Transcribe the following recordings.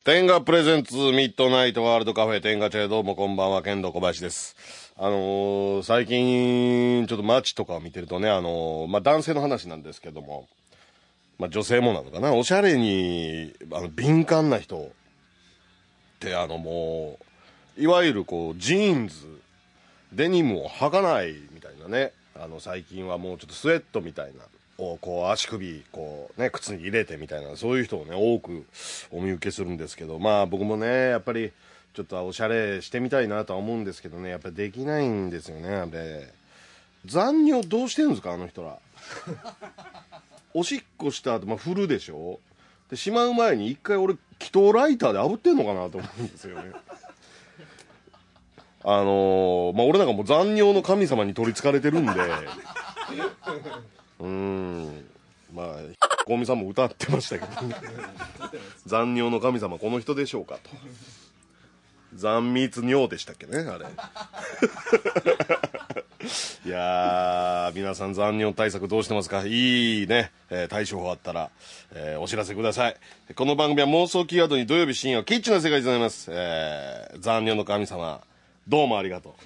天下プレゼンツミッドナイトワールドカフェ天下チェ。どうもこんばんは、剣道小林です。最近ちょっと街とかを見てるとね、男性の話なんですけども、女性もなのかな、おしゃれに敏感な人ってもういわゆるこうジーンズデニムを履かないみたいなね、最近はもうちょっとスウェットみたいなをこう足首こうね靴に入れてみたいな、そういう人をね多くお見受けするんですけど、僕もねやっぱりちょっとおしゃれしてみたいなとは思うんですけどね、やっぱりできないんですよね。あれ残尿どうしてるんですかあの人らおしっこした後、振るでしょ。でしまう前に一回俺気筒ライターで炙ってんのかなと思うんですよね俺なんかもう残尿の神様に取りつかれてるんでコウミさんも歌ってましたけど、ね、残尿の神様この人でしょうかと。残密尿でしたっけねあれいやー皆さん残尿対策どうしてますか。いいね、対処法あったら、お知らせください。この番組は妄想キーワードに土曜日深夜キッチンの世界でございます。残尿の神様どうもありがとう。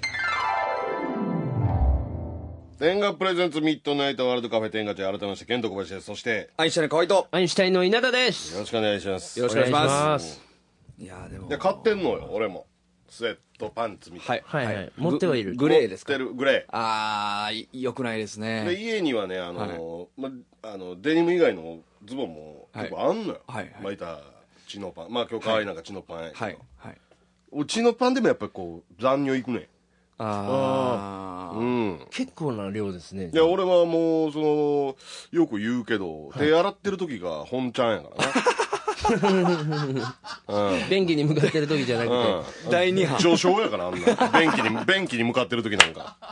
天下プレゼンツミッドナイトワールドカフェ天下チェ。改めましてケント小林です。そしてアインシュタインの河合とアインシュタインの稲田です。 よろしくお願いします。 よろしくお願いします。 いやでも買ってんのよ俺もスウェットパンツみたいな。 はいはい、はい、持ってはいる。 グレーですか。 グレー。よくないですね。 で家にはねデニム以外のズボンも結構あんのよ。巻いたチノパン、今日可愛いなんかチノパンやけど、チノパンでもやっぱりこう残尿いくね。 結構な量ですね。 いや俺はもうよく言うけど、手洗ってる時が本ちゃんやからな便器に向かってる時じゃなくて、 第2波序章やからあんな便器に向かってる時なんか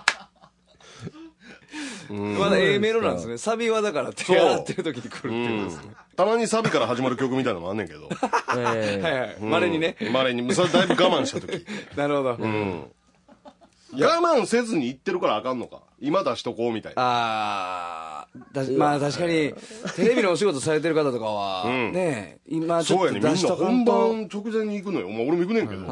まだ A メロなんですね。サビはだから手洗ってる時に来るっていうことですね。 たまにサビから始まる曲みたいなのもあんねんけど稀にね、 稀にそれだいぶ我慢した時なるほど。 我慢せずに言ってるからあかんのか、今出しとこうみたいな。 確かにテレビのお仕事されてる方とかはね、今ちょっと出しとかんと。 そうやね、みんな本番直前に行くのよ。俺も行くねんけど、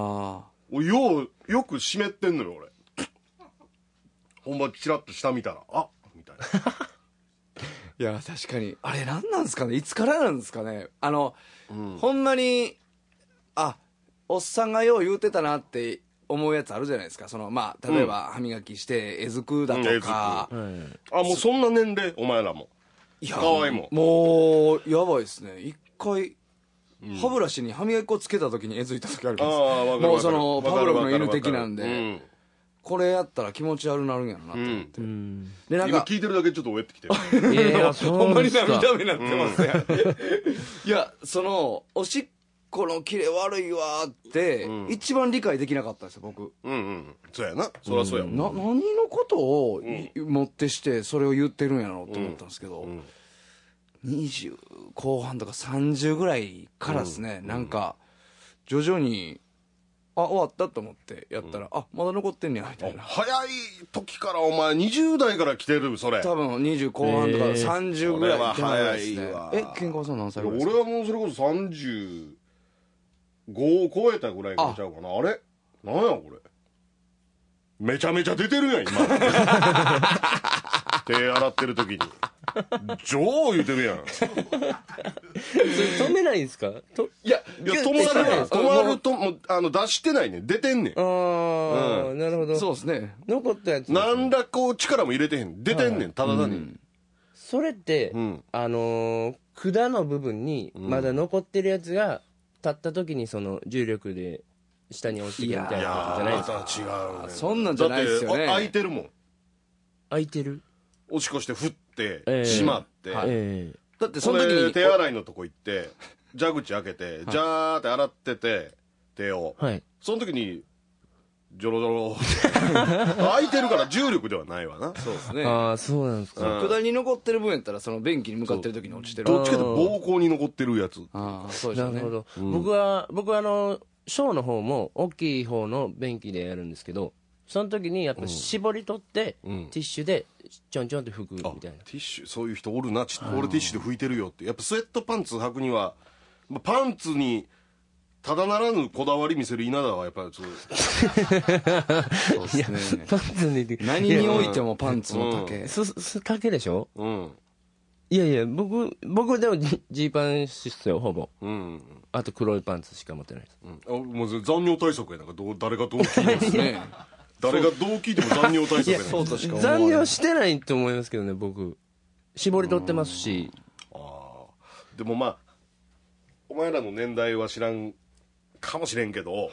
よく湿ってんのよ俺。本番チラッと下見たらみたいないや確かにあれ何なんですかね、いつからなんですかね。ほんまにおっさんがよう言うてたなって思うやつあるじゃないですか。例えば歯磨きしてえずくだとか、 もうそんな年齢お前らも。いや可愛いもんもうやばいですね。一回歯ブラシに歯磨き粉つけた時にえずいた時あります。もうパブロフの犬的なんで、これやったら気持ち悪なるんやろなと思って、 でなんか今聞いてるだけちょっとおえってきてるほんまに涙目になってますねいやおしっこのキレ悪いわって一番理解できなかったんですよ僕。 そうやな、そりゃそうやもん。 何のことをもってしてそれを言ってるんやろうと思ったんですけど、20後半とか30ぐらいからですね、なんか徐々に終わったと思ってやったら、まだ残ってんねやみたいな。 早い時からお前20代から来てるそれ。 多分20後半とか30ぐらいは早いわ。 ケンカワさん何歳ぐらいですか。 俺はもうそれこそ35を超えたぐらいからちゃうかな。あれなんやこれ、めちゃめちゃ出てるやん今手洗ってる時にジョー言うてるやんそれ止めないんですか。いや止まるとも出してないねん、出てんねん。 なるほど。 そうですね、 残ったやつなんだこう力も入れてへん、出てんねん、ただ単に。 それって管の部分にまだ残ってるやつが立った時にその重力で下に落ちてるみたいなことじゃないですか。 違うね。 そんなんじゃないですよね。 だって開いてるもん。 開いてる。 おしっこして振って閉まって、 だってその時に手洗いのとこ行って蛇口開けてジャーって洗ってて手を、その時にジョロジョロ開いてるから重力ではないわな。 そうですね。 そうなんですか。 管に残ってる分やったらその便器に向かってる時に落ちてる。 どっちかというと膀胱に残ってるやつ。 そうですね。 なるほど。僕は小の方も大きい方の便器でやるんですけど、その時にやっぱ絞り取って、ティッシュでちょんちょんって拭くみたいな。 ティッシュ、そういう人おるな。俺ティッシュで拭いてるよって。やっぱスウェットパンツ履くにはパンツにただならぬこだわり見せる稲田はやっぱりそうですね。 パンツに何においてもパンツの丈。 丈でしょ。いやいや、僕でもジーパンっすよ、ほぼ。あと黒いパンツしか持ってないです。 もう残尿対策やなんか誰がどう聞いてもね誰がどう聞いても残尿対策やそうとしか思わない。 残尿してないと思いますけどね、僕。絞り取ってますし。 でもまあお前らの年代は知らんかもしれんけど、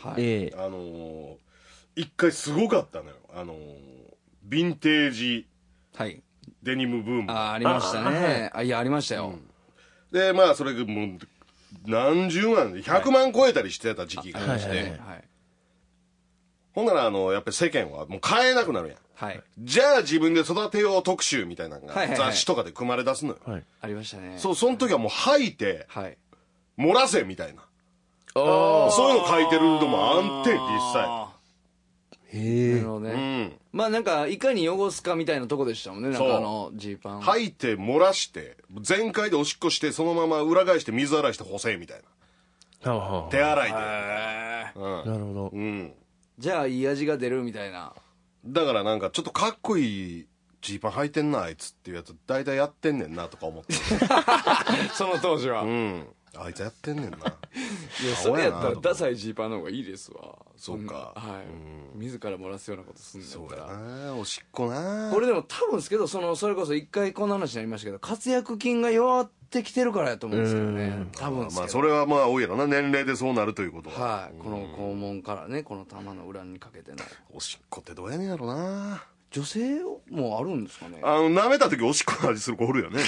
一回すごかったのよ。ヴィンテージデニムブーム。 ありましたね。いや、ありましたよ。 で、まあ、それがもう、何十万、100万超えたりしてた時期がありまして、ほんなら、やっぱり世間はもう買えなくなるやん。じゃあ自分で育てよう特集みたいなのが雑誌とかで組まれ出すのよ。 ありましたね。 その時はもう吐いて、漏らせみたいな。そういうの書いてるのもあんて、実際。 なるほどね。まあなんかいかに汚すかみたいなとこでしたもんね。なんかジーパン吐いて漏らして全開でおしっこしてそのまま裏返して水洗いして干せみたいな。手洗いで。 なるほど。 じゃあいい味が出るみたいな。 だからなんかちょっとかっこいいジーパン履いてんなあいつっていうやつ大体やってんねんなとか思ってその当時は。 あいつやってんねんな。 いや、それやったらダサいジーパンの方がいいですわ。 そうか。 自ら漏らすようなことすんねんから。 そうやな、おしっこな。 これでも多分ですけど、それこそ一回こんな話になりましたけど、活躍筋が弱ってきてるからやと思うんですけどね。多分ですけど。 まあそれはまあ多いやろな、年齢でそうなるということは。 はい。この肛門からね、この玉の裏にかけての。 おしっこってどうやねんやろな。 女性もあるんですかね。 舐めた時おしっこの味する子おるよね。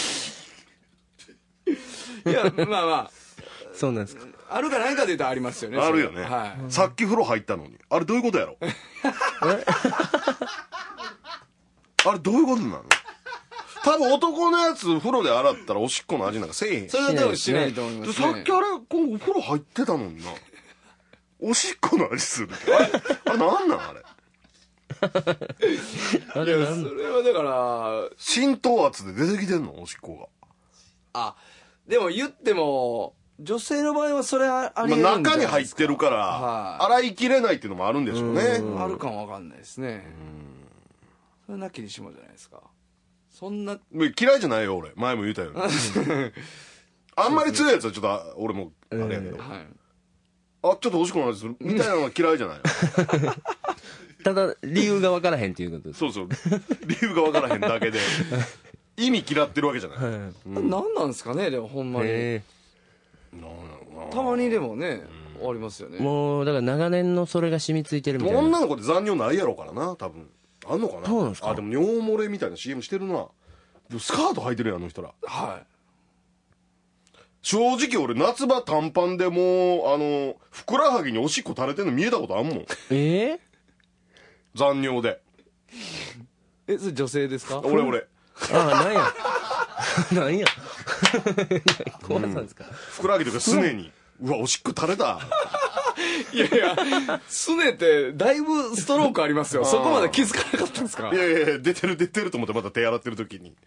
いや、まあまあ。 そうなんですか。 あるかないかで言うとありますよね。 あるよね。さっき風呂入ったのに。あれどういうことやろあれどういうことなの。多分男のやつ風呂で洗ったらおしっこの味なんかせえへん。 それは多分しないと思いますね。 さっきあれ、このお風呂入ってたのにな。おしっこの味する。あれなんなんあれ。 いや、それはだから、 浸透圧で出てきてんのおしっこが。でも言っても、女性の場合はそれありえるんじゃないですか。 中に入ってるから、洗いきれないっていうのもあるんでしょうね。 あるかもわかんないですね。それなきにしもじゃないですか。そんな。 嫌いじゃないよ、俺。前も言ったように。あんまり強いやつはちょっと、俺も、あれやけど。ちょっとおしっこの味するみたいなのは嫌いじゃないよ。 ただ、理由が分からへんっていうことです。 そうそう。理由が分からへんだけで。意味嫌ってるわけじゃない。 何なんですかね、でもほんまに。たまにでもね、ありますよね。 もうだから長年のそれが染みついてるみたいな。 女の子って残尿ないやろからな、多分。あんのかな。 そうなんですか。 でも尿漏れみたいな CM してるな。スカート履いてるやん、あの人ら。正直俺夏場短パンでもうふくらはぎにおしっこ垂れてんの見えたことあんもん。残尿で。 それ女性ですか。 俺。 なんやなんや怖さんですか。 ふくらはぎとかすねにうわおしっこ垂れた。 いやいや、すねてだいぶストロークありますよ。そこまで気づかなかったんですか。 いや出てると思ってまた手洗ってる時に。い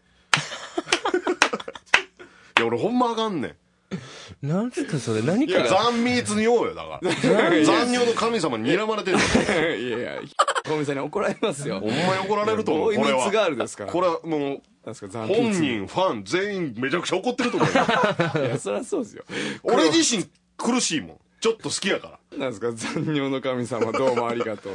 や俺ほんまあかんねん。 なんすかそれ。何か残密に言おうよ。だから残尿の神様に睨まれてる。 いやいや、小見さんに怒られますよ。 ほんまに怒られると思う。これはガールですから。 これはもう本人ファン全員めちゃくちゃ怒ってると思うよ。 いやそりゃそうですよ。 俺自身苦しいもん。ちょっと好きやから。 なんですか残尿の神様どうもありがとうって。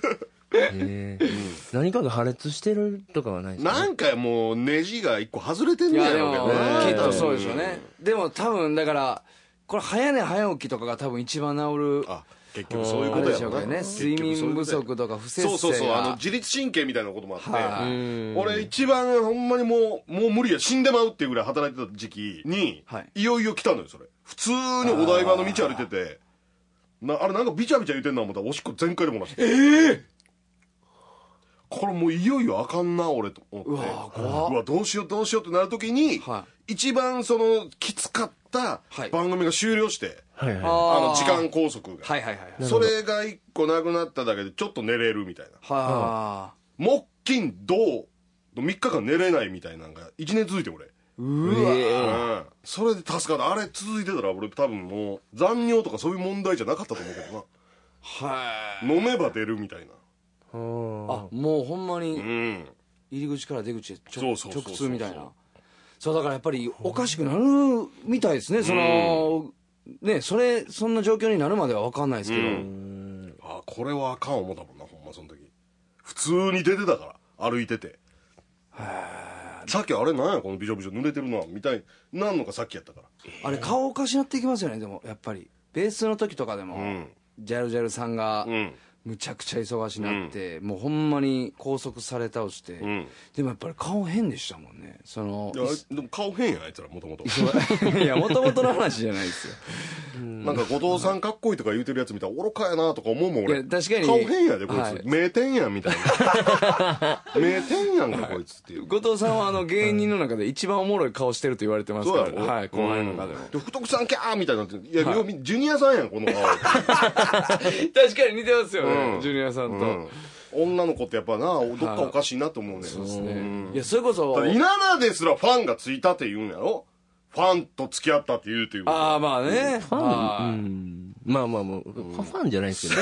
何かが破裂してるとかはないですか。 なんかもうネジが一個外れてんねやろうけどね。きっとそうでしょうね。でも多分だからこれ早寝早起きとかが多分一番治る。 結局そういうことやろうね。 睡眠不足とか不摂生が。 そう自律神経みたいなこともあって、俺一番ほんまにもう無理や死んでまうっていうぐらい働いてた時期に、いよいよ来たのよそれ。普通にお台場の道歩いてて、あれなんかビチャビチャ言うてんな思ったらおしっこ全開で漏らして。これもういよいよあかんな俺と思って、うわどうしようってなる時に、一番そのきつかった番組が終了して、時間拘束が、それが一個なくなっただけでちょっと寝れるみたいな。木金土の3日間寝れないみたいなのが1年続いて俺。 それで助かる。あれ続いてたら俺多分もう残尿とかそういう問題じゃなかったと思うけどな。飲めば出るみたいな。 あ、もうほんまに入り口から出口へ直通みたいな。そうだからやっぱりおかしくなるみたいですね。そのね、そんな状況になるまでは分かんないですけど、 あ、これはあかん思ったもんな、ほんまその時。普通に出てたから歩いてて、さっきあれなんやこのびしょびしょ濡れてるなみたいなんのがさっきやったから。 あれ顔おかしなっていきますよね。でもやっぱりベースの時とかでも、ジャルジャルさんがむちゃくちゃ忙しになって、もうほんまに拘束され倒して、でもやっぱり顔変でしたもんね。そのいやでも顔変やあいつらもともと。 いやもともとの話じゃないですよ。 なんか後藤さんかっこいいとか言うてるやつ見たら愚かやなとか思うもん俺。 いや確かに顔変やでこいつ、名店やんみたいな。名店やんかこいつっていう。 後藤さんは芸人の中で一番おもろい顔してると言われてますから、後輩の中でも。 で太くさんキャーみたいになって、いや、ジュニアさんやんこの顔。 確かに似てますよね、ジュニアさんと。 女の子ってやっぱな、どっかおかしいなと思うね。 そうですね。いやそれこそ稲田ですらファンがついたって言うんやろ。ファンと付き合ったって言うっていう。 ああまあね。 ファン、まあまあもうファンじゃないですけど。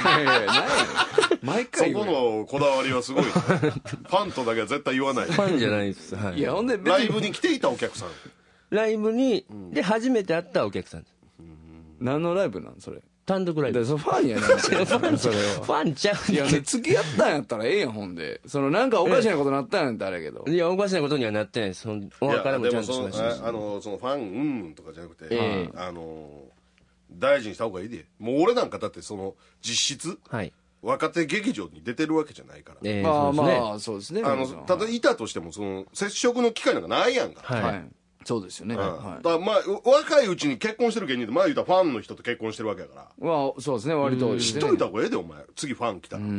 毎回そこのこだわりはすごい。ファンとだけは絶対言わない。 ファンじゃないです。 いやほんでライブに来ていたお客さん。 ライブにで初めて会ったお客さんです。 何のライブなんそれ。 単独ライブ。 ファンやな。それは。ファンちゃう。 いや付き合ったんやったらええやんほんで。なんかおかしなことなったんやったらあれやけど。 いやおかしなことにはなってないです。お別れもちゃんとしましたし。 そのファンとかじゃなくて、大事にした方がいいで。もう俺なんかだって実質、若手劇場に出てるわけじゃないから。 まあそうですね。 ただいたとしても接触の機会なんかないやんか。 はい。そうですよね。 だからまあ若いうちに結婚してる芸人で、まあ言うたらファンの人と結婚してるわけやから。 まあそうですね、割と知っといた方がええでお前。次ファン来たら。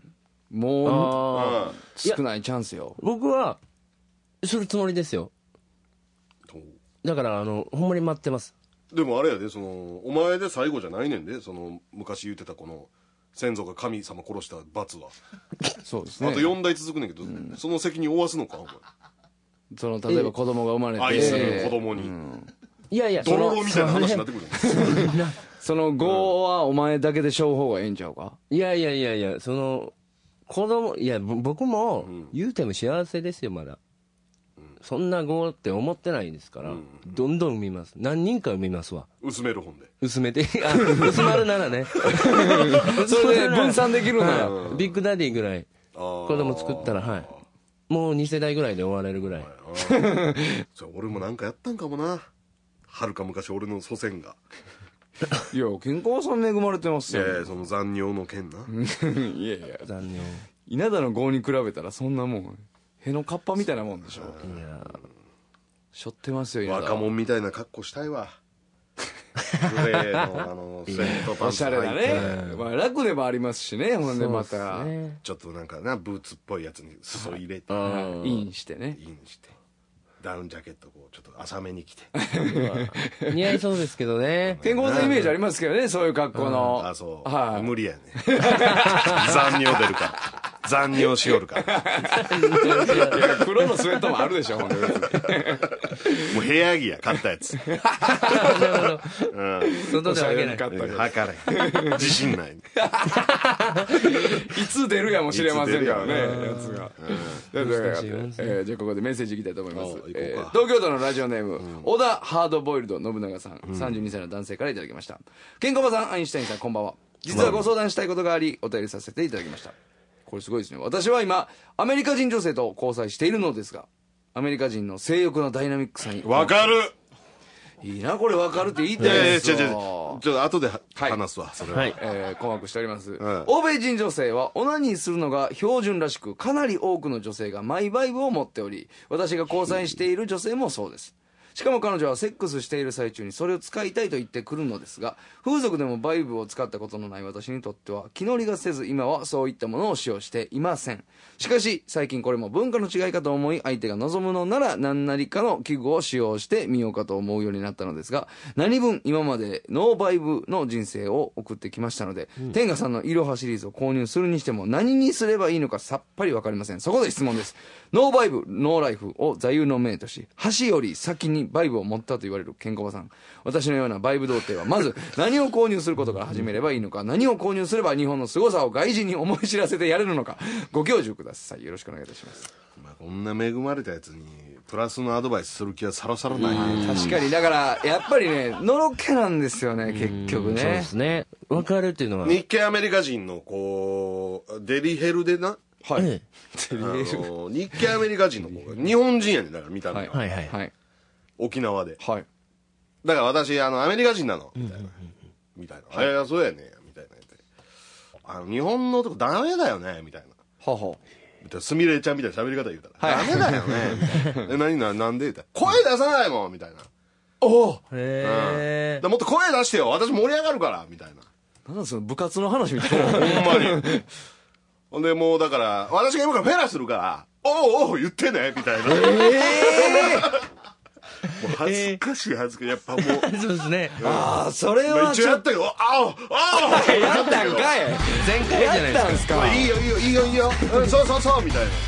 もう少ないチャンスよ。 僕はするつもりですよ。だからほんまに待ってます。 でもあれやで、お前で最後じゃないねんで、昔言ってたこの先祖が神様殺した罰は。 そうですね。 あと4代続くねんけど、その責任負わすのかお前。 例えば子供が生まれて愛する子供に、 いやいやドロロみたいな話になってくる。 その業はお前だけで背負う方がええんちゃうか。 いや子供、いや僕も言うても幸せですよまだ。そんな業って思ってないですから、どんどん産みます。何人か産みますわ。 薄める本で薄めて薄まるならね。 それで分散できるならビッグダディぐらい子供作ったら、もう2世代ぐらいで終われるぐらい。 俺もなんかやったんかもな。はるか昔俺の祖先が。 いや健康さん恵まれてますよ。 いやその残尿の件な。 いやいや残尿。 稲田の業に比べたらそんなもんへのカッパみたいなもんでしょ。 いやしょってますよ稲田。 若者みたいな格好したいわ。グレーのスウェットパンおツしゃれだね。まあ楽でもありますしね。ほんでまたちょっとなんかなブーツっぽいやつに裾入れてインしてね。 インしてダウンジャケットちょっと浅めに着て似合いそうですけどね。 健康さんイメージありますけどね、そういう格好の。 あそう無理やね。残尿出るから残尿しよるから。 いや黒のスウェットもあるでしょほんで。もう部屋着や買ったやつ。 なるほど。外ではげない。 測れ自信ない。 いつ出るやもしれませんからねやつが。じゃあここでメッセージいきたいと思います。東京都のラジオネーム小田ハードボイルド信長さん、32歳の男性からいただきました。ケンコバさん、アインシュタインさん、こんばんは。実はご相談したいことがありお便りさせていただきました。これすごいですね。私は今アメリカ人女性と交際しているのですが、アメリカ人の性欲のダイナミックさにわかる。 いいなこれ、わかるって言いたいですよ。 ちょっと後で話すわ、それは。 困惑しております。欧米人女性はオナニーするのが標準らしく、かなり多くの女性がマイバイブを持っており、私が交際している女性もそうです。 しかも彼女はセックスしている最中にそれを使いたいと言ってくるのですが、風俗でもバイブを使ったことのない私にとっては気乗りがせず、今はそういったものを使用していません。しかし最近これも文化の違いかと思い、相手が望むのなら何なりかの器具を使用してみようかと思うようになったのですが、何分今までノーバイブの人生を送ってきましたので、天下さんのイロハシリーズを購入するにしても何にすればいいのかさっぱりわかりません。そこで質問です。ノーバイブノーライフを座右の銘とし、箸より先にバイブを持ったと言われるケンコバさん、私のようなバイブ童貞はまず何を購入することから始めればいいのか、何を購入すれば日本の凄さを外人に思い知らせてやれるのか、ご教授ください。よろしくお願いいたします。 まあ、こんな恵まれたやつにプラスのアドバイスする気はさらさらないね。 確かに、だからやっぱりね、のろけなんですよね、結局ね。 そうですね。分かるっていうのは。 日系アメリカ人のこうデリヘルでな、 はい。 え日系アメリカ人の子が日本人やねん、だから見た目は、 はいはい。 はい。 沖縄で。 はい。 だから私アメリカ人なのみたいな、みたいな、いやそうやねみたいな言って、日本の男ダメだよねみたいな、 はは。 みたいな、すみれちゃんみたいな喋り方言うたら、ダメだよねみたいな、なんで言ったら声出さないもんみたいな、 おお。 へだからもっと声出してよ、私盛り上がるからみたいな。 なんだその部活の話みたいな。 ほんまに。ほんでもうだから私が今からフェラするからおうおう言ってねみたいな、もう恥ずかしい恥ずかしい、やっぱもうそうですね。 ああ、それは一応やったけど、ああやったんかい。 前回じゃないやったんですか。 すか。 いいよいいよいいよいいよ、そうそうそうみたいな。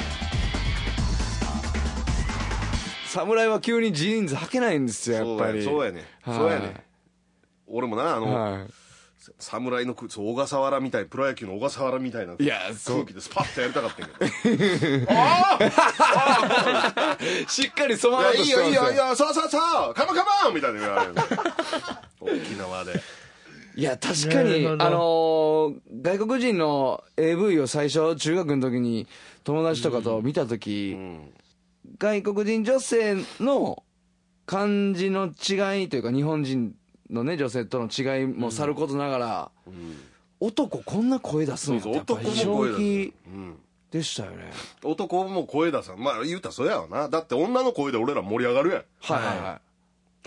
侍は急にジーンズ履けないんですよ、やっぱり。 そうやね、 はいそうやね。俺もなはい。 侍のそう小笠原みたい、プロ野球の小笠原みたいないや空気でスパッとやりたかったけどああしっかり染まろうといいしてますよ。 よいいよいいよ、そうそうそうカモカモンみたいな言われる沖縄で。 いや、確かに、外国人の AV を最初、中学の時に友達とかと見た時、外国人女性の感じの違いというか、日本人のね、女性との違いもさることながら、男こんな声出すのってやっぱり衝撃でしたよね。 男も声出さん、まあ言うたらそうやわな。だって女の声で俺ら盛り上がるやん。 はいはいはい。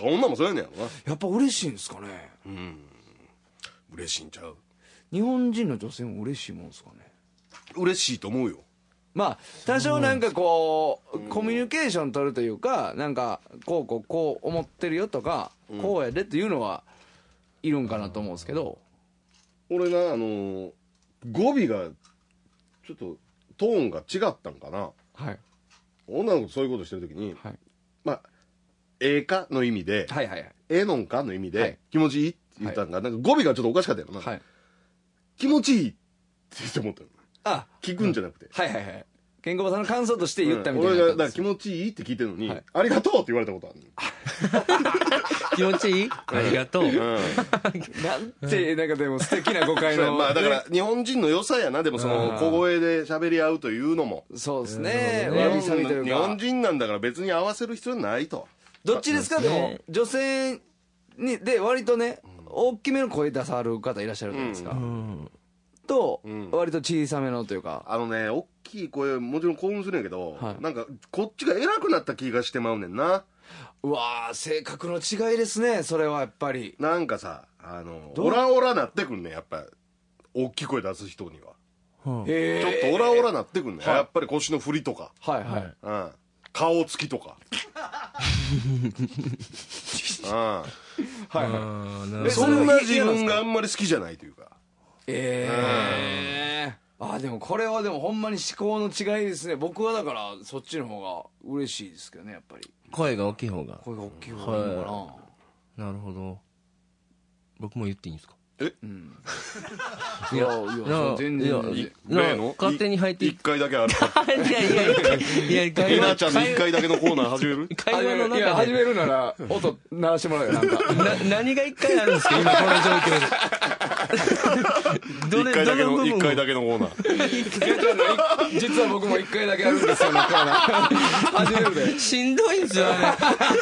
女もそうやねんやろな。 やっぱ嬉しいんですかね。 嬉しいんちゃう。 日本人の女性も嬉しいもんですかね。 嬉しいと思うよ。 まあ多少なんかこうコミュニケーション取るというか、なんかこう思ってるよとか、こうやでっていうのはいるんかなと思うんですけど、 俺な語尾がちょっとトーンが違ったんかな。 はい、 女の子とそういうことしてる時に、 はい、 まあええかの意味で、 はいはいはい、 ええのんかの意味で、 はい、 気持ちいいって言ったんが、なんか語尾がちょっとおかしかったよな、 はい、 気持ちいいって言って思ったよ。 あ、 聞くんじゃなくて、 はいはいはい、ケンコバさんの感想として言ったみたいな、 俺がだから気持ちいいって聞いてるのに、 はい、 ありがとうって言われたことある気持ちいい、ありがとう、 なんてなんかでも素敵な誤解のまあだから日本人の良さやな。でもその小声で喋り合うというのも、 そうですね、 日わびさびというか、 日本人なんだから別に合わせる必要ないと。 どっちですか。でも女性にで割とね、大きめの声出さる方いらっしゃるじゃないですか、と、割と小さめのというか、 大きい声もちろん興奮するんやけど、 はい、 なんかこっちが偉くなった気がしてまうねんな。 うわー、性格の違いですね、それはやっぱり。 なんかさ、オラオラなってくんねん、やっぱ大きい声出す人には、ちょっとオラオラなってくんねん、やっぱり腰の振りとか、 はいはい、 顔つきとかはいはい、 そんな自分があんまり好きじゃないというか。 あ、でもこれはでもほんまに思考の違いですね。僕はだからそっちの方が嬉しいですけどね、やっぱり声が大きい方が。 声が大きい方がいいのかな。 なるほど。僕も言っていいんですか。 いや全然例の勝手に入って 1回だけあるいやいやいや、 えなちゃんの1回だけのコーナー始める。 会話のいや中で始めるなら音鳴らしてもらうよ。なんか何が1回あるんですか今この状況で。 1回だけのコーナー。 実は僕も1回だけあるんですよね、コーナー始めるで。 しんどいんですよね。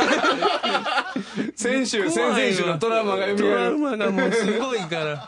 先々週のトラウマがトラウマがもうすごいから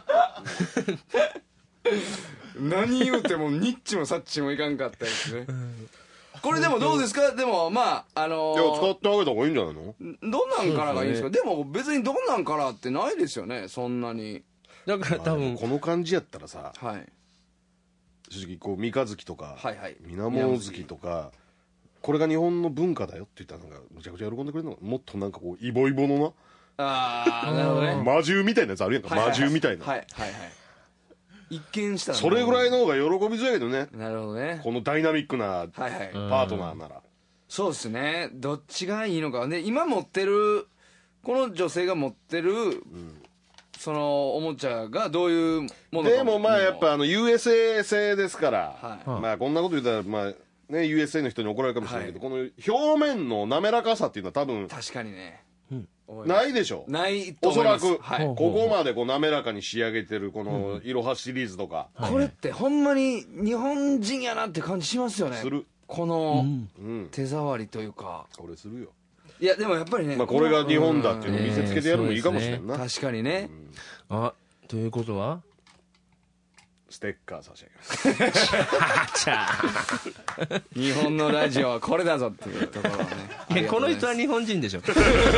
何言うてもニッチもサッチもいかんかったですね。 これでもどうですか？でもまあいや使ってあげた方がいいんじゃないの？ どんなんからがいいんですか？でも別にどんなんからってないですよね、そんなに。 だから多分この感じやったらさ、 はい正直こう三日月とかはいはい水面月とか、これが日本の文化だよって言ったらなんかむちゃくちゃ喜んでくれるの。もっとなんかこうイボイボのああなるほどね。 魔獣みたいなやつあるやんか、魔獣みたいな、 はいはいはい。一見したらそれぐらいの方が喜びづらいけどね、 なるほどね。 このダイナミックなはいはい。 パートナーなら。 そうですね。どっちがいいのかね。今持ってるこの女性が持ってる、そのおもちゃがどういうものか。 でもまあやっぱUSA 製ですから、 はいまあこんなこと言ったらまあね USA の人に怒られるかもしれないけど、この表面の滑らかさっていうのは多分確かにね。 ないでしょ。 ないとおそ思います。 らく、 はい。 ここまでこう滑らかに仕上げてるこのいろはシリーズとか、 これってほんまに日本人やなって感じしますよね。 する。 このうん、 手触りというか。 これするよ。 いやでもやっぱりね。 まあこれが日本だっていうのを見せつけてやるのもいいかもしれんな。 確かにね。 あということはステッカー差し上げます。 日本のラジオはこれだぞっていうところをね。 いやこの人は日本人でしょ。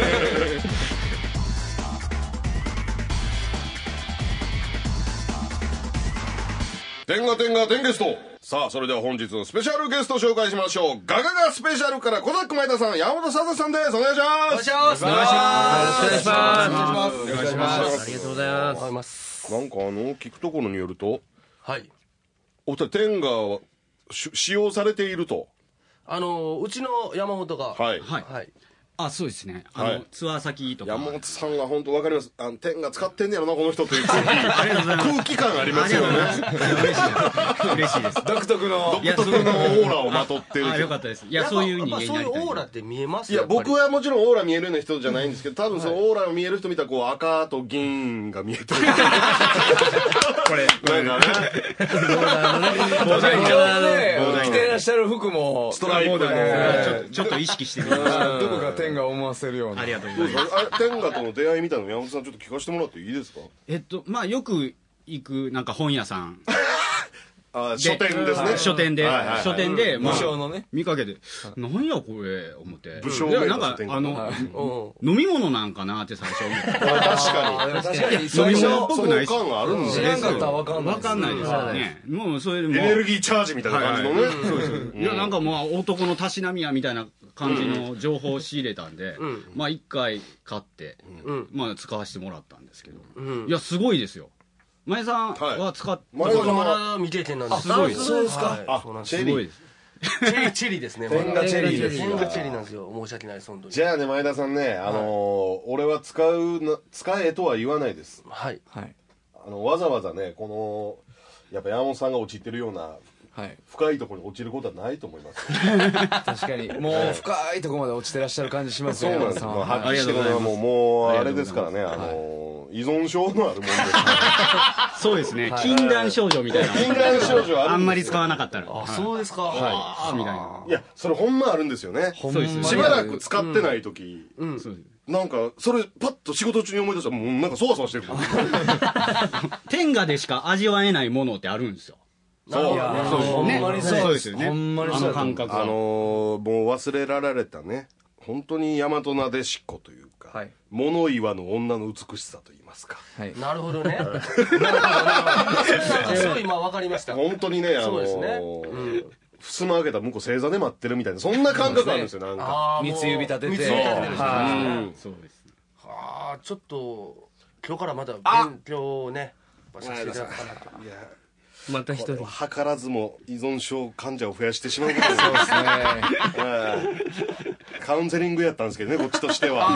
天下天下天ゲスト。さあそれでは本日のスペシャルゲスト紹介しましょう。ガガガスペシャルから小ザック前田さん、山本佐々さんです。お願いします。 お願いします。 お願いします。 お願いします。 ありがとうございます。 なんか聞くところによると、 はい。 お二人天下は使用されていると。 うちの山本が、 はい。 はい。 はい。 あ、そうですね。 はいツアー先とか。 山本さんは本当わかります。天下使ってんねやろなこの人という空気感ありますよね。 嬉しいです。 独特の。 独特のオーラをまとってる。 あ、よかったです。いや、そういう人間にそういうなりたい。 オーラって見えますいや僕は。 はもちろんオーラ見えるような人じゃないんですけど、多分そのオーラを見える人見たらこう赤と銀が見えてる。 これ、 なんかね。 今日ね、着てらっしゃる服もストライプで。 ちょっと意識してみましどこか天が思わせるような。 た。ありがとうどうございます。 ですか？天下との出会いみたいなの山本さんちょっと聞かせてもらっていいですか？ まあ、よく行く、なんか本屋さん。 書店ですね。 書店で、 はいはいはい書店で、まあ武将のね。 見かけて、なんやこれ、思って。 武将いやなんか書、店うん。 飲み物なんかなって最初思って。 確か確かに飲み物っぽに。そのくないし。 感があるんですね。 知らんかったらわかんない。 わかんないですよね。もう、それでも。 エネルギーチャージみたいな感じのね。 そうです。いや、なんかもう男のたしなみやみたいな感じの情報を仕入れたんで、まあ一回買って、まあ使わせてもらったんですけど、いや、すごいですよ。前さんは使って、 前田さんまはだ未経験なんです。 すごいですそうですか。 あそうなんです。 チェリーすごいです。 チェリーですね。 天下チェリーです天下チェリーなんですよ。申し訳ないです、本当に。 じゃあね前田さんね、俺は使えとは言わないです。 はい。 はい。 わざわざねこのやっぱ山本さんが陥ってるようなはい。 深いところに落ちることはないと思います。 確かに。もう深いところまで落ちてらっしゃる感じしますよね。 そうなんです。 山まあ田さんははっきりしてるのはもうあれですからね、依存症のあるもんですからそうですね。禁断症状みたいな。 禁断症状あるんですよあんまり使わなかったら。 あ、そうですか。 あみたいな。 いやそれほんまあるんですよね。 そうですね。 しばらく使ってない時、 そうですなんかそれパッと仕事中に思い出したらもうなんかそわそわしてる。 天下でしか味わえないものってあるんですよ。 そうほんまにそうですよね。 ほんまにあそうの感覚は。 もう忘れられたね本当に大和なでしっこというか、 はい物言わぬ女の美しさと言いますか、 はい。 なるほどね。なるほど。すごい今分かりました。 本当にねそうですね。 襖開けた向こう正座で待ってるみたいなそんな感覚あるんですよなんか。 あーもう三つ指立てて。 三つ指立ててるんですねはそうです。 ああ、ちょっと今日からまた勉強をね、やっぱさせていただこうかなと。 いやまた一人。 図らずも依存症患者を増やしてしまうことになるそうですね。 カウンセリングやったんですけどねこっちとしては。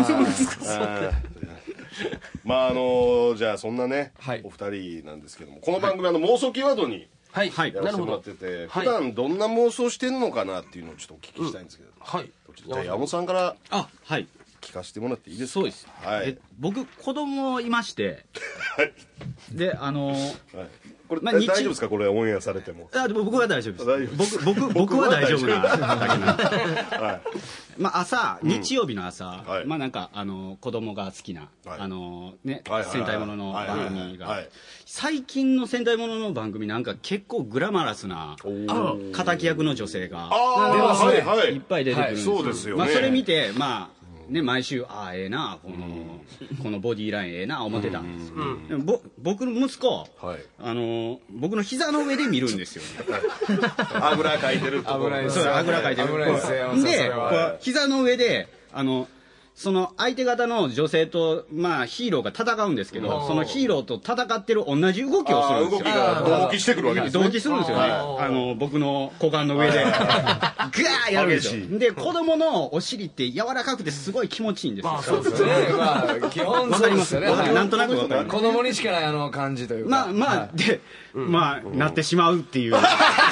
まあじゃあそんなね、 はいお二人なんですけどもこの番組妄想キーワードにはい。 はいやらせてもらっなるほど。 てて、 はい普段どんな妄想してんのかなっていうのをちょっとお聞きしたいんですけど、 はい。 じゃあ山本さんからあ、はい。 聞かせてもらっていいですか。 そうです、 はい僕子供いましてでこれ、 まあ大丈夫ですか、これオンエアされても。 でも僕は大丈夫です。 大丈夫です僕は大丈夫なだけなんではいまあ朝、日曜日の朝、 はいまあなんか子供が好きな、 はい戦隊ものの番組がはいはいはい、 最近の戦隊ものの番組なんか結構グラマラスな敵役の女性がはいはいいっぱい出てくるんですよ。 そうですよね。 まあそれ見てまあね、毎週ええなこのボディーラインええな思ってたんですよ。でも僕の息子、僕の膝の上で見るんですよね。 あぐらかいてるところ。 そうあぐらかいてる。で膝の上でその相手方の女性と、まあ、ヒーローが戦うんですけど、そのヒーローと戦ってる同じ動きをするんですよ。 動きが同期してくるわけですね。 同期するんですよね。僕の股間の上で。ガーやるんですよ。で、子供のお尻って柔らかくてすごい気持ちいいんですよ。 まあそうですね。まあ基本そうですよね。 なんとなくわかります。 子供にしかない感じというか。 まあ、で、まあ、なってしまうっていう。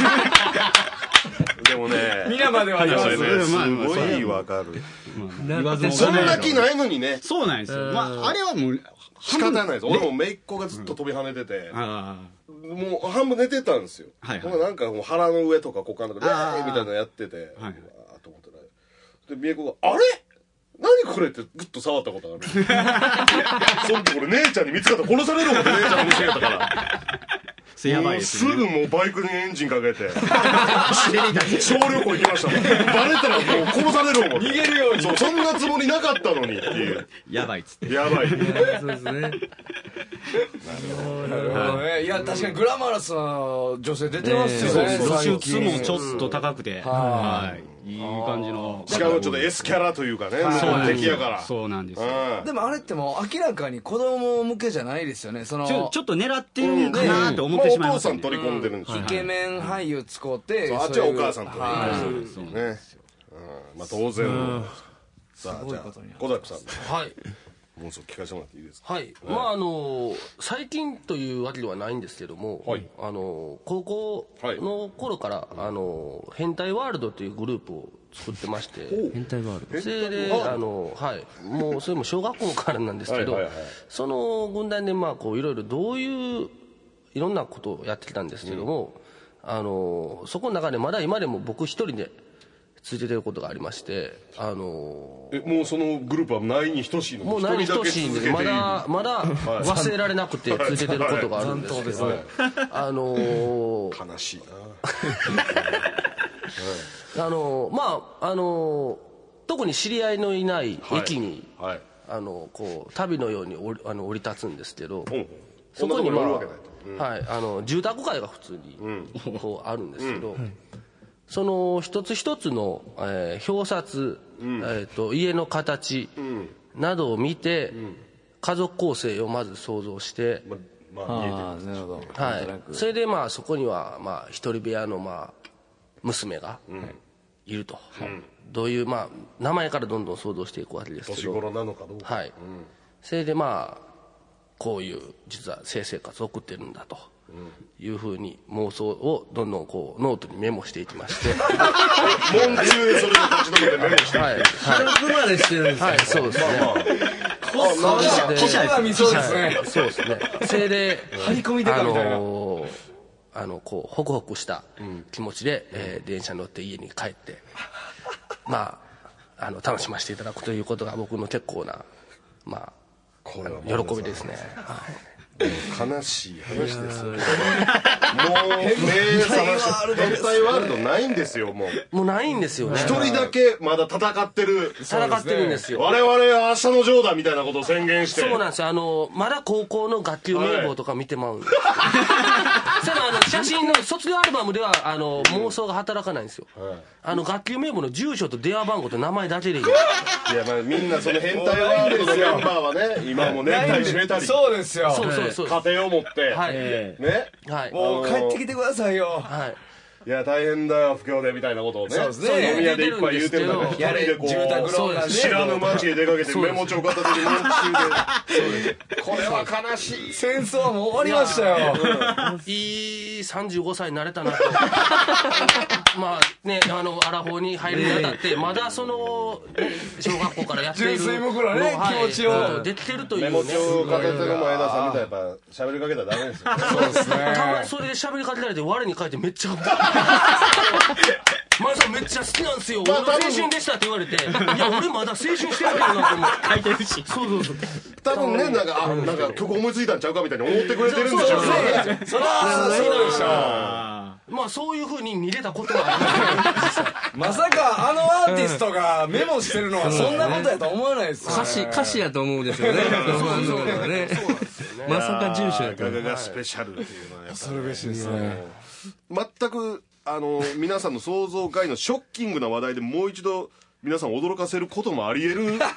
でもね、 皆まではすごいわかる。 そんな気ないのにね。 そうなんですよ。まあ、あれはもう、 仕方ないです。俺も姪っ子がずっと飛び跳ねてて、もう半分寝てたんですよ。なんかもう腹の上とか股間とか、みたいなのやってて、うわーと思ってね。で、姪っ子が、あれ何これってグッと触ったことある。その時俺姉ちゃんに見つかったら殺される思って姉ちゃんに見つけたから。 やばいですね。 すぐもうバイクにエンジンかけて小旅行行きましたもん。バレたらもう殺される思って逃げるように。そんなつもりなかったのにっていう。 やばいっつって。 やばい。そうですね。 なるほどね。いや確かにグラマラスな女性出てますよね。 露出もちょっと高くて、いい感じの。 しかもちょっと S キャラというかね、敵やから。 そうなんですよ。 でもあれってもう明らかに子供向けじゃないですよね。ちょっと狙ってるんかなと思ってしまいます。 お父さん取り込んでるんですよ。 イケメン俳優使って、 あっちはお母さん取り込んでるんですよね。まあ当然。さあじゃあ小田さん。 はい。 もうそう聞かせてもらっていいですか。 はい。まあ最近というわけではないんですけども、高校の頃から変態ワールドというグループを作ってまして、 変態ワールド。 それでもうそれも小学校からなんですけど、その軍団でまあこういろいろどういういろんなことをやってきたんですけども、そこの中でまだ今でも僕一人で続いてることがありまして、 もうそのグループはないに等しいの。 もうないに等しいんで、まだ忘れられなくて続けてることがあるんですけど、 悲しいな。まあ特に知り合いのいない駅にこう旅のように降り立つんですけど、そこに住宅街が普通にこうあるんですけど、その一つ一つの表札、家の形などを見て家族構成をまず想像して、それでまあそこにはまあ一人部屋のまあ娘がいると、どういうまあ名前からどんどん想像していくわけですけど、 年頃なのかどうか、 それでまあこういう実は性生活を送ってるんだというふうに妄想をどんどんこうノートにメモしていきまして、 門中でそれを立ち止めてメモして記録までしてるんですか。 そうですね。 記者が見そうですね。 そうですね。それで張り込みでかみたいなこうホクホクした気持ちで電車に乗って家に帰ってまあ楽しませていただくということが僕の結構なまあ喜びですね。 悲しい話ですよ。もう変態ワールドないんですよ。もうないんですよね。 一人だけまだ戦ってるんですよ。 我々は明日のジョーだみたいなことを宣言して。 そうなんですよ。まだ高校の学級名簿とか見てまうんですよ。写真の卒業アルバムでは妄想が働かないんですよ。学級名簿の住所と電話番号と名前だけでいい。 いやまあみんなその変態ワールドのメンバーはね、今もネクタイ締めたり、 そうですよ。 家庭を持ってね、 もう帰ってきてくださいよ。 いや大変だよ不況でみたいなことをね、 そうですね飲み屋でいっぱい言うてる中でやれ一人でこう住宅ローンなんで知らぬ街へ出かけてメモ帳片手に文句中でこれは悲しい。 戦争はもう終わりましたよ。 いい35歳になれたなとまあねアラフォーに入るにあたってまだその、ね、小学校からやっている純粋無垢なねはい気持ちを出てるというメねモ帳片手の前田さんみたいなやっぱ喋りかけたらダメですよね。 そうですね。 たまにそれで喋りかけられて我に返ってめっちゃ前さんめっちゃ好きなんですよ、俺の青春でしたって言われて、いや俺まだ青春してるからなと思って書いてるし。 そう多分ねなんか曲思いついたんちゃうかみたいに思ってくれてるんでしょうね。 そりゃそうでしょ。 まあそういう風に見れたことはあまさかあのアーティストがメモしてるのはそんなことやとは思わないですよ。 歌詞やと思うですよね。まさか住所やとガガガスペシャルっていうのはやっぱそれ嬉しいですね。 全く皆さんの想像外のショッキングな話題でもう一度皆さん驚かせることもあり得るそうですね。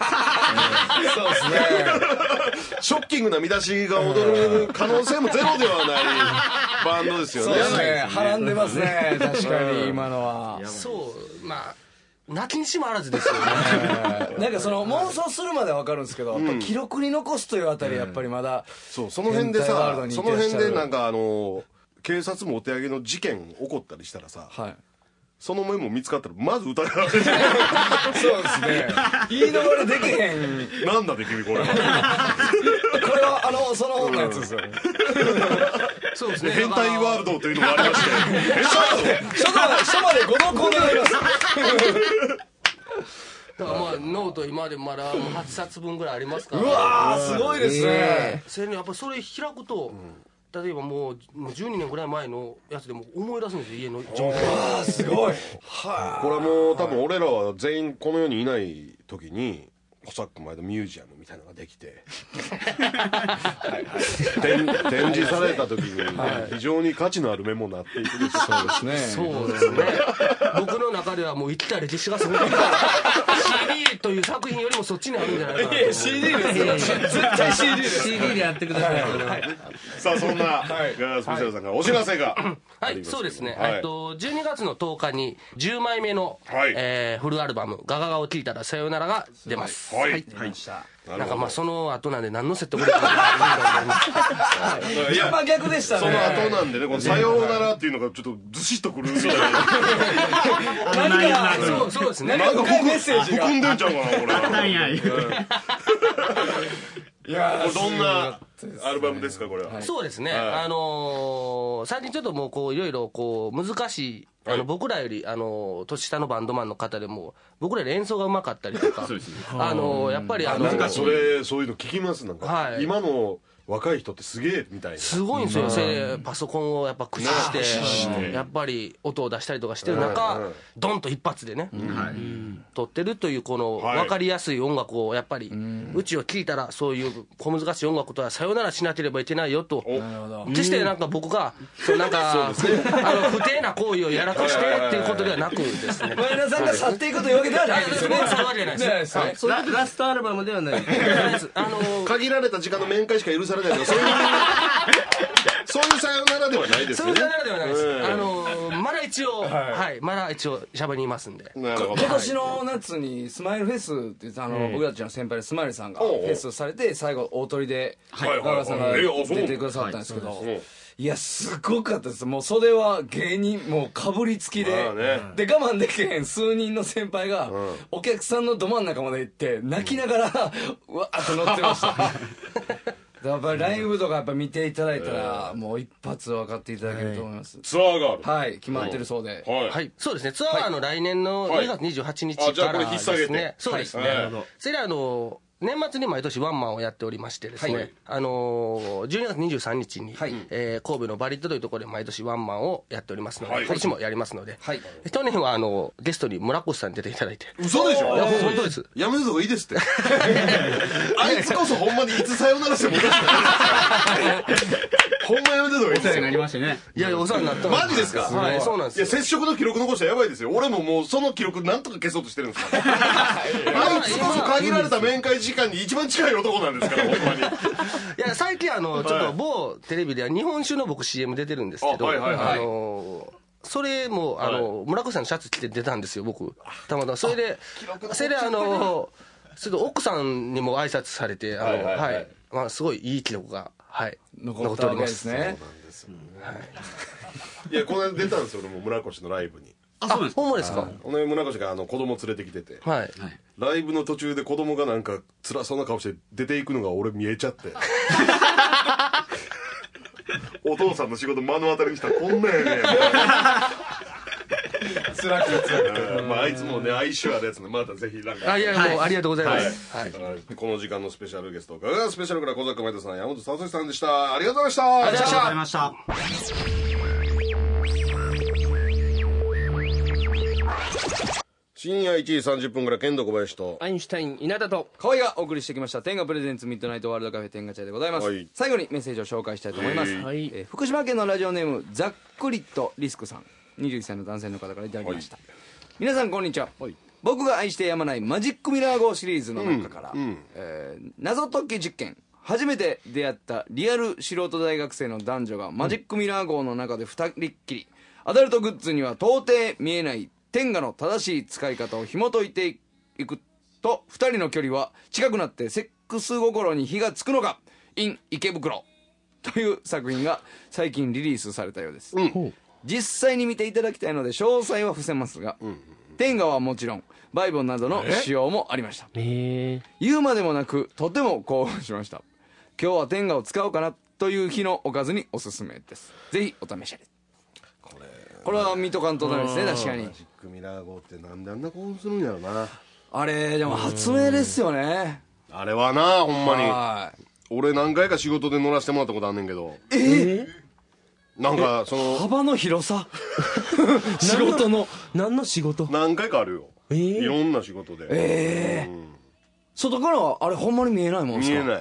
ショッキングな見出しが踊る可能性もゼロではないバンドですよね。 そうですね。はらんでますね。確かに今のは。 そうまあ泣きにしもあらずですよねなんかその妄想するまでは分かるんですけど、やっぱ記録に残すというあたりやっぱりまだ、 そうその辺でさ変態ワールドにその行ってらっしゃる辺でなんか警察もお手上げの事件起こったりしたらさ、 はい。 そのメモ見つかったらまず疑われるそうですね。言い逃れできへん。 なんだで君これはこれはそのやつですよね。 そうですね変態ワールドというのがありまして変態ワール書までご同行願います。 だからまあノート今でもまだ8冊分ぐらいありますからうわーすごいですね。 それねやっぱそれ開くと、例えばもう12年ぐらい前のやつでも思い出すんですよ家の状況。 あーすごい。 これはもう多分俺らは全員この世にいない時にコサック前のミュージアムみたいなのができて展示された時に非常に価値のあるメモになっていくでしょそうですね。 そうですね僕の中ではもう生きた歴史がすごいCD という作品よりもそっちにあるんじゃないかなと。 いや CD ですよ。絶対 CD です。 CD でやってください。 さあそんなガガスペシャルさんからお知らせがはいそうですね、 はい 12月の10日に10枚目の、 はいフルアルバム「ガガガを聴いたらさよなら」が出ます。 はいなんかまあその後なんで何の説得力もないいやまあ逆でしたね。 その後なんでねこの「さようなら」っていうのがちょっとずしっとくるみたいな何かそうですねなんか深いメッセージが含んでんちゃうかなこれなんや言ういやこれどんなアルバムですかこれは。 そうですね、 は最近ちょっともうこういろいろこう難しい僕らより年下のバンドマンの方でも僕らより演奏がうまかったりとかそうですねやっぱりなんかそういうの聞きますなんか、 はい今の若い人ってすげえみたいな。 すごいんですよ、パソコンをやっぱ駆使してやっぱり音を出したりとかしてる中、ドンと一発でね、撮ってるというこの分かりやすい音楽をやっぱりうちを聴いたらそういう小難しい音楽とはさよならしなければいけないよと、決してなんか僕がそうなんか不定な行為をやらかしてっていうことではなくですね、 前田さんが去っていくというわけではないですよね。 そういうわけじゃないですね。 ラストアルバムではない。 限られた時間の面会しか許されないとかそういうさよならではないですよね。 そういうさよならではないです。まだ一応まだ一応喋りますんで。 なるほど。 今年の夏にスマイルフェスって僕たちの先輩でスマイルさんがフェスされて最後大鳥でガガさんが出てくださったんですけど、いやすごかったです。もう袖は芸人もうかぶりつきで、で我慢できへん数人の先輩がお客さんのど真ん中まで行って泣きながらうわーっと乗ってましたやっぱりライブとかやっぱ見ていただいたらもう一発分かっていただけると思います。 ツアーがある。 はい決まってるそうで、 はいそうですね。ツアーは来年の2月28日からですね。そうですね。それで年末に毎年ワンマンをやっておりましてですね、12月23日に、神戸のバリットというところで毎年ワンマンをやっておりますので、今年もやりますので、去年はゲストに村越さんに出ていただいて。 嘘でしょ。 いや本当です。 やめるぞいいですってあいつこそほんまにいつさよならしてもおかしくないほんまやめてぞいいですよ。 なりましてね。 いやお世話になったマジですか。 はいそうなんですよ。 いや接触の記録残したらやばいですよ。俺ももうその記録なんとか消そうとしてるんですからあいつこそ限られた面会時間に一番近い男なんですからほんまに。 いや最近ちょっと某テレビでは日本酒の僕 CM 出てるんですけど、 それも村越さんのシャツ着て出たんですよ僕たまたま。それでそれで奥さんにも挨拶されてまあ、すごいいい記録が、 残っております。 そうなんですよ、いやこの間出たんですよ俺も村越のライブに。 ほんまですか。 村越が子供連れてきてて、ライブの途中で子供がなんか辛そうな顔して出ていくのが俺見えちゃってお父さんの仕事目の当たりにしたらこんなんやねんみたいな辛くまああいつもね哀愁あるやつね。またぜひなんかいやもうありがとうございます、 この時間のスペシャルゲストガガスペシャルから小坂前田さん山本聡さんでした。ありがとうございました。 ありがとうございました。 深夜1時30分から剣道小林とアインシュタイン稲田と河合がお送りしてきました天下プレゼンツミッドナイトワールドカフェ天下茶でございます、最後にメッセージを紹介したいと思います、福島県のラジオネームざっくりとリスクさん、21歳の男性の方からいただきました、皆さんこんにちは、僕が愛してやまないマジックミラー号シリーズの中から、謎解き実験、初めて出会ったリアル素人大学生の男女がマジックミラー号の中で二人っきり、アダルトグッズには到底見えない天下の正しい使い方を紐解いていくと、二人の距離は近くなってセックス心に火がつくのか in 池袋という作品が最近リリースされたようです、実際に見ていただきたいので詳細は伏せますが、天下はもちろんバイボンなどの仕様もありました。言うまでもなくとても興奮しました。今日は天下を使おうかなという日のおかずにおすすめです。ぜひお試しあれ。これは見とかんとダメですね。確かにマジックミラー号ってなんであんな興奮するんやろな。 あれでも発明ですよね。 あれはなほんまに俺何回か仕事で乗らせてもらったことあんねんけど、なんかその幅の広さ仕事の何の仕事何回かあるよ、いろんな仕事で、 外からはあれほんまに見えないもんですか。 見えない。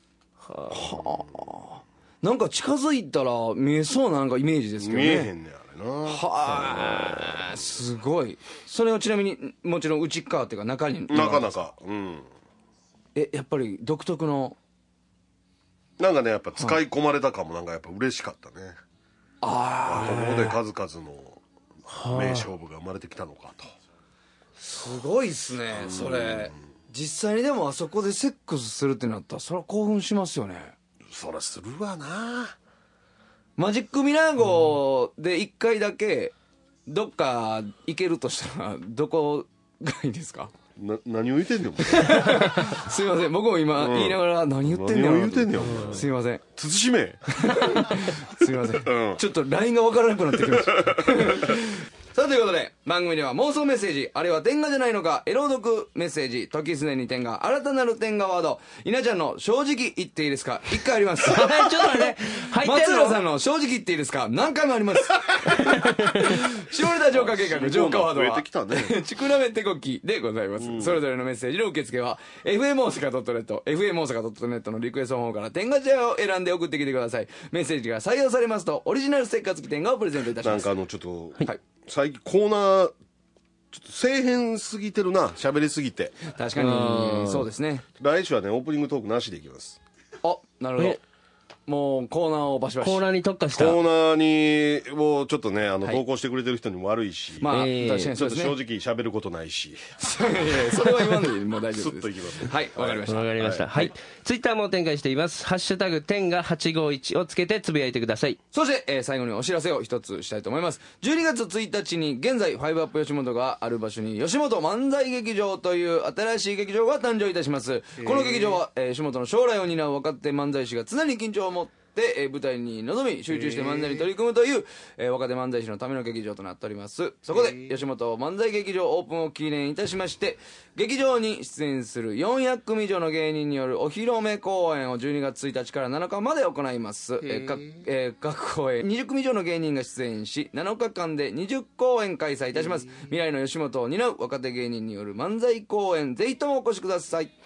なんか近づいたら見えそうななんかイメージですけどね。 見えへんねんあれな。 はあ、すごい。それをちなみにもちろん内側っていうか中になかなか、 やっぱり独特のなんかねやっぱ使い込まれたかも、なんかやっぱ嬉しかったね。ここで数々の名勝負が生まれてきたのかと。 すごいっすねそれ。実際にでもあそこでセックスするってなったらそれは興奮しますよね。 そらするわな。 マジックミラー号で1回だけどっか行けるとしたらどこがいいですか。 何を言ってんねんすいません、僕も今言いながら何言ってんねん。 何を言ってんねん。 すいません。 慎め。 すいません。ちょっと LINE が分からなくなってきました。さあということで番組では妄想メッセージ、あれは天下じゃないのか、エロ読メッセージ、時すでに天下、新たなる天下ワード、稲ちゃんの正直言っていいですか、1回あります。ちょっと待って松浦さんの正直言っていいですか、何回もあります。下ネタ浄化計画浄化ワードはちくらめ手こきでございます、それぞれのメッセージの受付は FM 大阪 .net、FM 大阪 .net のリクエストの方から天下茶屋を選んで送ってきてください。メッセージが採用されますとオリジナルステッカー付き天下をプレゼントいたします。 なんかちょっと、最近コーナーちょっと底辺すぎてるな、喋りすぎて。 確かにそうですね。 来週はねオープニングトークなしでいきます。 なるほど。もうコーナーをバシバシコーナーに特化したコーナーにをちょっとね投稿してくれてる人にも悪いし、 確かにちょっと正直喋ることないしそれは言わんでもう大丈夫です。 スッといきます。 はい、わかりました。 わかりました。はい。ツイッターも展開しています。ハッシュタグ天が851をつけてつぶやいてください。 そして、最後にお知らせを一つしたいと思います。12月1日に現在5アップ吉本がある場所に吉本漫才劇場という新しい劇場が誕生いたします。この劇場は、吉本の将来を担う若手漫才師が常に緊張を持って舞台に臨み集中して漫才に取り組むという、若手漫才師のための劇場となっております。そこで吉本漫才劇場オープンを記念いたしまして、劇場に出演する400組以上の芸人によるお披露目公演を12月1日から7日まで行います。各公演20組以上の芸人が出演し7日間で20公演開催いたします。未来の吉本を担う若手芸人による漫才公演、ぜひともお越しください。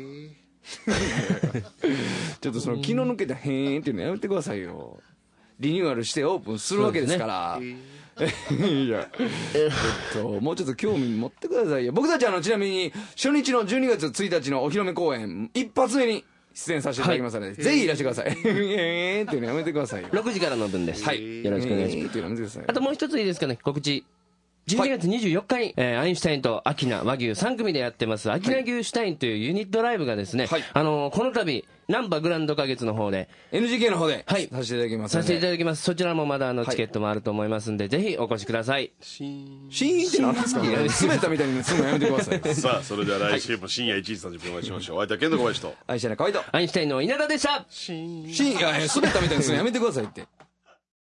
ちょっとその気の抜けたへーんっていうのやめてくださいよ。リニューアルしてオープンするわけですから、いやもうちょっと興味持ってくださいよ。僕たちちなみに初日の12月1日のお披露目公演一発目に出演させていただきますので、ぜひいらしてください。っていうのやめてくださいよ。 6時からの分です。はい。よろしくお願いします。 っていうのやめてください。 あともう一ついいですかね、告知。12月24日に、アインシュタインとアキナ和牛3組でやってます、アキナ牛シュタインというユニットライブがですね、この度、ナンバグランド花月の方で、 NGK の方で、 はい、 させていただきます。 させていただきます。そちらもまだチケットもあると思いますんで、ぜひお越しください。 シーンって何ですかね。滑ったみたいにするのやめてください。 さあ、それでは来週も深夜1時30分お会いしましょう。お相手はケンド小林と。 愛車の河合と。 アインシュタインの稲田でした。 シーン、いや、滑ったみたいにするのやめてくださいって。